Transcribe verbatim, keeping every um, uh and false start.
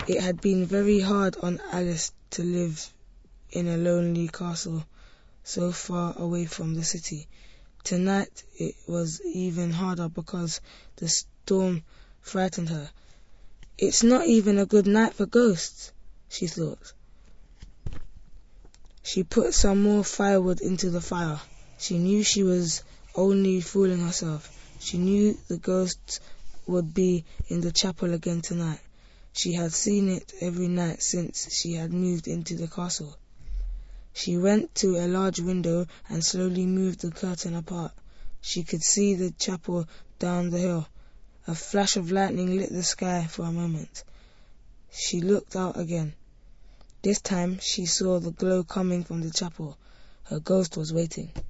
It had been very hard on Alice to live in a lonely castle so far away from the city. Tonight it was even harder because the storm frightened her. "It's not even a good night for ghosts," she thought. She put some more firewood into the fire. She knew she was only fooling herself. She knew the ghosts would be in the chapel again tonight. She had seen it every night since she had moved into the castle. She went to a large window and slowly moved the curtain apart. She could see the chapel down the hill. A flash of lightning lit the sky for a moment. She looked out again. This time she saw the glow coming from the chapel. Her ghost was waiting.